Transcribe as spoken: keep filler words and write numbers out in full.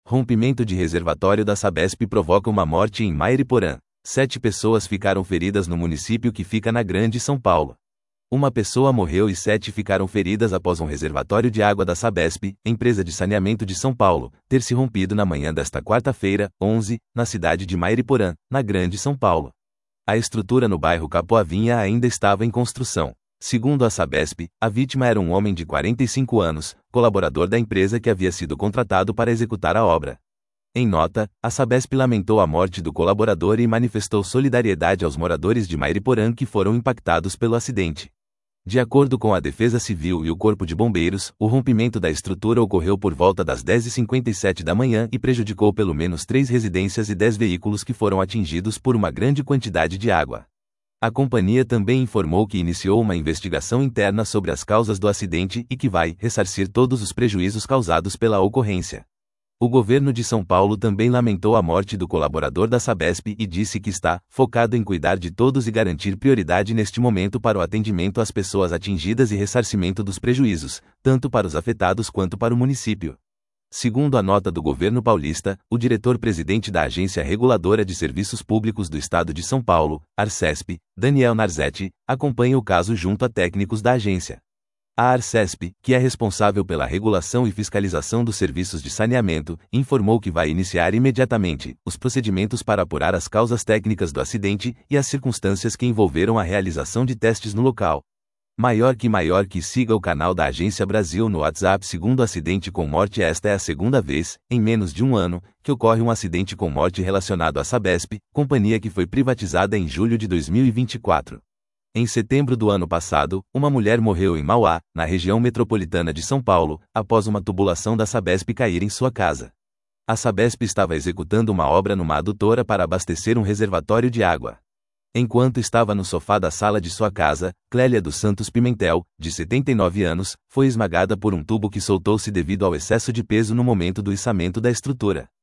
Rompimento de reservatório da Sabesp provoca uma morte em Mairiporã. Sete pessoas ficaram feridas no município que fica na Grande São Paulo. Uma pessoa morreu e sete ficaram feridas após um reservatório de água da Sabesp, empresa de saneamento de São Paulo, ter se rompido na manhã desta quarta-feira, onze, na cidade de Mairiporã, na Grande São Paulo. A estrutura no bairro Capoavinha ainda estava em construção. Segundo a Sabesp, a vítima era um homem de quarenta e cinco anos, colaborador da empresa que havia sido contratado para executar a obra. Em nota, a Sabesp lamentou a morte do colaborador e manifestou solidariedade aos moradores de Mairiporã que foram impactados pelo acidente. De acordo com a Defesa Civil e o Corpo de Bombeiros, o rompimento da estrutura ocorreu por volta das dez e cinquenta e sete da manhã e prejudicou pelo menos três residências e dez veículos que foram atingidos por uma grande quantidade de água. A companhia também informou que iniciou uma investigação interna sobre as causas do acidente e que vai ressarcir todos os prejuízos causados pela ocorrência. O governo de São Paulo também lamentou a morte do colaborador da Sabesp e disse que está focado em cuidar de todos e garantir prioridade neste momento para o atendimento às pessoas atingidas e ressarcimento dos prejuízos, tanto para os afetados quanto para o município. Segundo a nota do governo paulista, o diretor-presidente da Agência Reguladora de Serviços Públicos do Estado de São Paulo, Arcesp, Daniel Narzetti, acompanha o caso junto a técnicos da agência. A Arcesp, que é responsável pela regulação e fiscalização dos serviços de saneamento, informou que vai iniciar imediatamente os procedimentos para apurar as causas técnicas do acidente e as circunstâncias que envolveram a realização de testes no local. Maior que maior que siga o canal da Agência Brasil no WhatsApp. Segundo acidente com morte, esta é a segunda vez, em menos de um ano, que ocorre um acidente com morte relacionado à Sabesp, companhia que foi privatizada em julho de dois mil e vinte e quatro. Em setembro do ano passado, uma mulher morreu em Mauá, na região metropolitana de São Paulo, após uma tubulação da Sabesp cair em sua casa. A Sabesp estava executando uma obra numa adutora para abastecer um reservatório de água. Enquanto estava no sofá da sala de sua casa, Clélia dos Santos Pimentel, de setenta e nove anos, foi esmagada por um tubo que soltou-se devido ao excesso de peso no momento do içamento da estrutura.